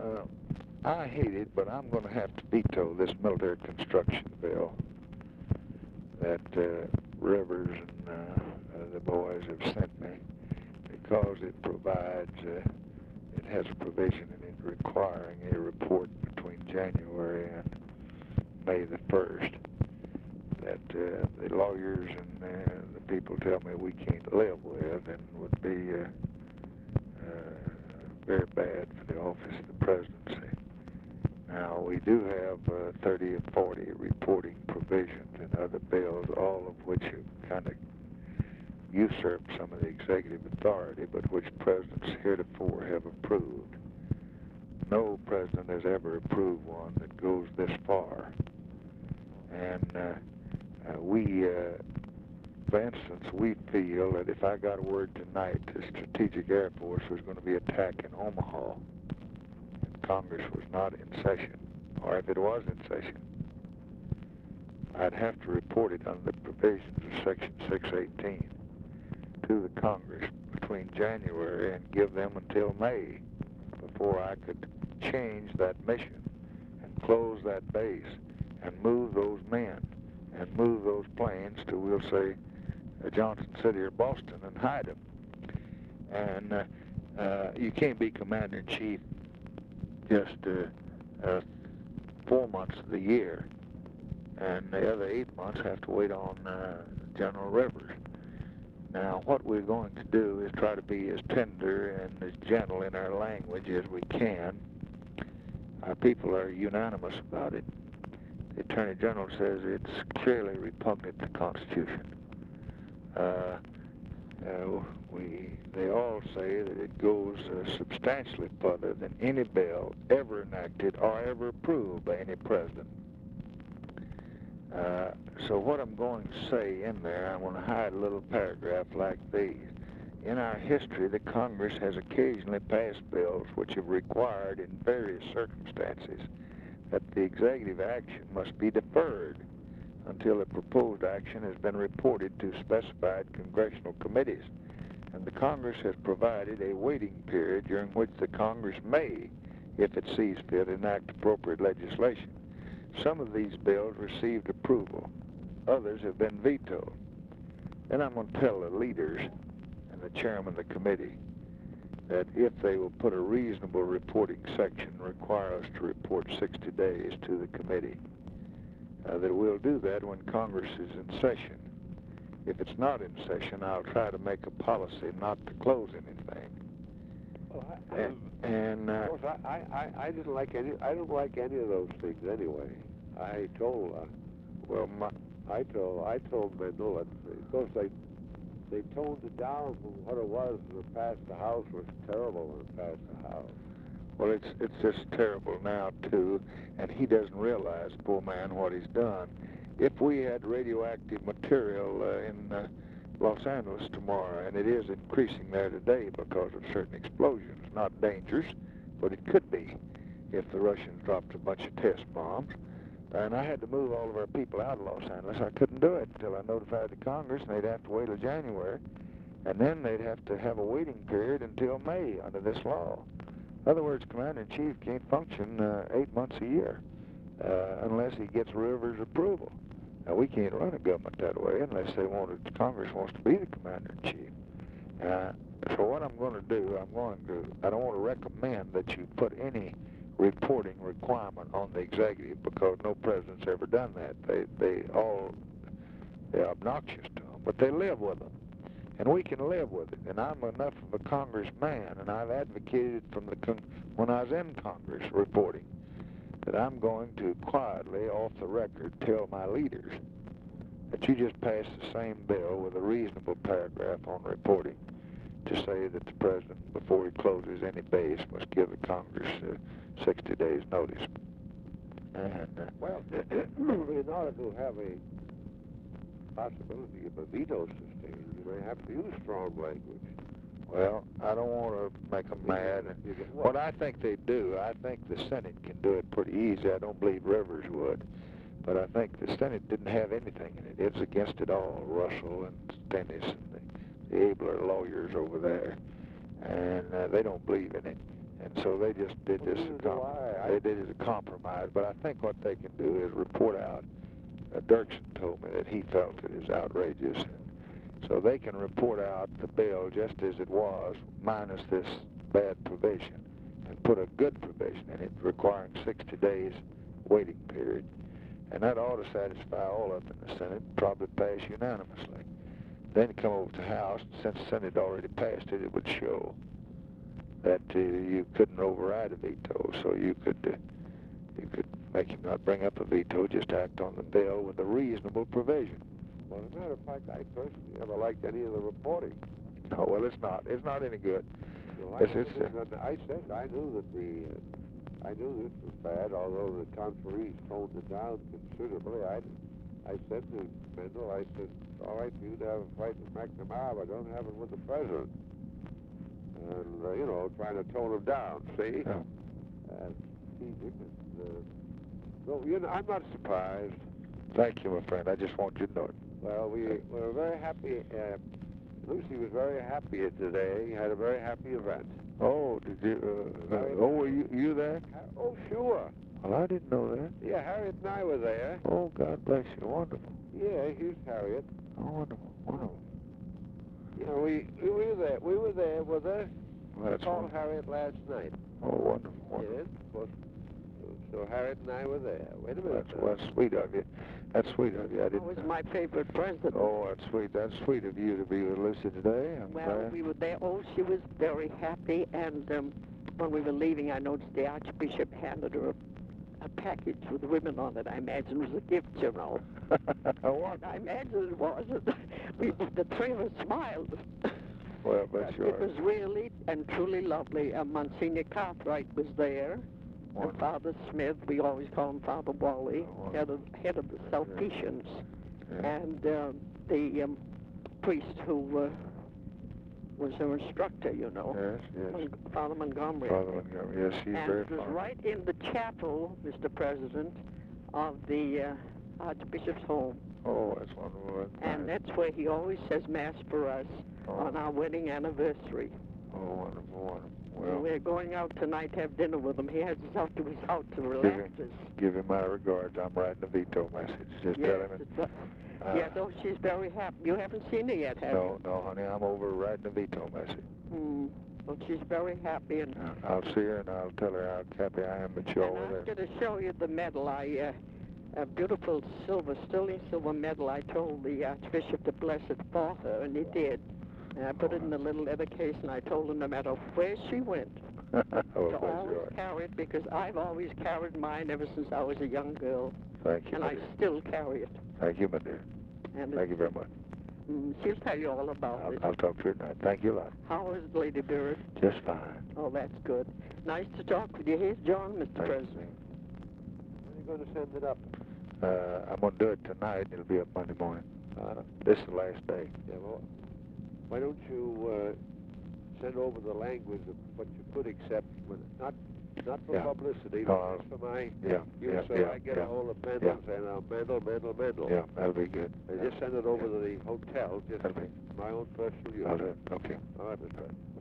I hate it, but I'm going to have to veto this military construction bill that Rivers and the boys have sent me, because it provides, it has a provision in it requiring a report between January and May the 1st that the lawyers and the people tell me we can't live with, and would be very bad for the office of the presidency. Now, we do have 30 or 40 reporting provisions in other bills, all of which have kind of usurped some of the executive authority, but which presidents heretofore have approved. No president has ever approved one that goes this far. And for instance, we feel that if I got a word tonight the Strategic Air Force was going to be attacking Omaha, and Congress was not in session, or if it was in session, I'd have to report it under the provisions of Section 618 to the Congress between January and give them until May before I could change that mission and close that base and move those men and move those planes to, we'll say, Johnson City or Boston and hide them. And you can't be commander-in-chief just 4 months of the year, and the other 8 months have to wait on General Rivers. Now, what we're going to do is try to be as tender and as gentle in our language as we can. Our people are unanimous about it. The Attorney General says it's clearly repugnant to the Constitution. They all say that it goes substantially further than any bill ever enacted or ever approved by any president. So what I'm going to say in there, I'm going to hide a little paragraph like these. In our history, the Congress has occasionally passed bills which have required, in various circumstances, that the executive action must be deferred until the proposed action has been reported to specified congressional committees. And the Congress has provided a waiting period during which the Congress may, if it sees fit, enact appropriate legislation. Some of these bills received approval. Others have been vetoed. Then I'm going to tell the leaders and the chairman of the committee that if they will put a reasonable reporting section, require us to report 60 days to the committee, that we'll do that when Congress is in session. If it's not in session, I'll try to make a policy not to close anything. Well, Of course, I didn't like any. I don't like any of those things anyway. I told. I told Mendel that, of course, they toned it down from what it was when it passed the House. Was terrible when it passed the House. Well, it's just terrible now too, and he doesn't realize, poor man, what he's done. If we had radioactive material in Los Angeles tomorrow, and it is increasing there today because of certain explosions, not dangerous, but it could be if the Russians dropped a bunch of test bombs. And I had to move all of our people out of Los Angeles. I couldn't do it until I notified the Congress, and they'd have to wait till January, and then they'd have to have a waiting period until May under this law. In other words, Commander-in-Chief can't function 8 months a year unless he gets Rivers' approval. Now, we can't run a government that way unless Congress wants to be the Commander-in-Chief. So what I'm going to do, I don't want to recommend that you put any reporting requirement on the executive, because no president's ever done that. They're obnoxious to them, but they live with them. And we can live with it. And I'm enough of a congressman, and I've advocated when I was in Congress reporting, that I'm going to quietly, off the record, tell my leaders that you just passed the same bill with a reasonable paragraph on reporting to say that the president, before he closes any base, must give the Congress 60 days notice. And, well, in order to have a possibility of a veto system, you may have to use strong language. Well, I don't want to make them mad. What I think they do, I think the Senate can do it pretty easy. I don't believe Rivers would. But I think the Senate didn't have anything in it. It's against it all, Russell and Stennis and the abler lawyers over there. And they don't believe in it. And so they just did this. They did it as a compromise. But I think what they can do is report out. Dirksen told me that he felt it is outrageous. So they can report out the bill just as it was, minus this bad provision, and put a good provision in it requiring 60 days waiting period. And that ought to satisfy all of them in the Senate, probably pass unanimously. Then come over to the House, since the Senate already passed it, it would show that you couldn't override a veto, so you could make him not bring up a veto, just act on the bill with a reasonable provision. Well, as a matter of fact, I personally never liked any of the reporting. Oh, well, it's not any good. So I said I knew that I knew this was bad, although the conferees toned it down considerably. I said to Mendel, I said, all right for you to have a fight with McNamara, but don't have it with the president. And, you know, trying to tone him down, see? Yeah. So, you know, I'm not surprised. Thank you, my friend. I just want you to know it. Well, we were very happy. Lucy was very happy today. Had a very happy event. Oh, did you? Were you there? Oh, sure. Well, I didn't know that. Yeah, Harriet and I were there. Oh, God bless you. Wonderful. Yeah, here's Harriet. Oh, wonderful. Wonderful. You know, we were there. We were there with her. Well, that's called Harriet last night. Oh, wonderful. Wonderful. Yes, of course. So Harriet and I were there. Wait a minute. That's sweet of you. That's sweet of you. I didn't. He was my favorite president. Oh, that's sweet. That's sweet of you to be with Lucy today. Well, we were there. Oh, she was very happy. And when we were leaving, I noticed the Archbishop handed her a package with ribbon on it. I imagine it was a gift, you know. What? I imagine it was. The three of us smiled. Well, bless you. It was really and truly lovely. Monsignor Cartwright was there. And Father Smith, we always call him Father Wally, head of the Sulpicians. Yeah. And the priest who was her instructor, you know. Yes. Father Montgomery. Father Montgomery, yes, he's very fine. And it was right in the chapel, Mr. President, of the Archbishop's home. Oh, that's wonderful. And that's where he always says Mass for us on our wedding anniversary. Oh, wonderful, wonderful. Well, we're going out tonight to have dinner with him. He has us out to relax us. Give him my regards. I'm writing a veto message. Just tell him it. Yes, oh, she's very happy. You haven't seen her yet, have you? No, honey. I'm over writing a veto message. Well, she's very happy. And I'll see her and I'll tell her how happy I am that you're over there. I'm going to show you the medal. A beautiful sterling silver medal. I told the Archbishop to bless it for her, and he did. And I put it in a little leather case, and I told him no matter where she went, to always carry it, because I've always carried mine ever since I was a young girl. Thank you, and I still carry it. Thank you, my dear. And thank you very much. She'll tell you all about it. I'll talk to her tonight. Thank you a lot. How is Lady Bird? Just fine. Oh, that's good. Nice to talk with you. Here's John, Mr. President. When are you going to send it up? I'm going to do it tonight. It'll be up Monday morning. This is the last day. Yeah, well, why don't you send over the language of what you could accept, not for publicity, but just for my use, so I get a hold of Mendel and say, Mendel. Yeah, that'll be good. And just send it over to the hotel, just for my own personal use. Okay. All right, Mr. President.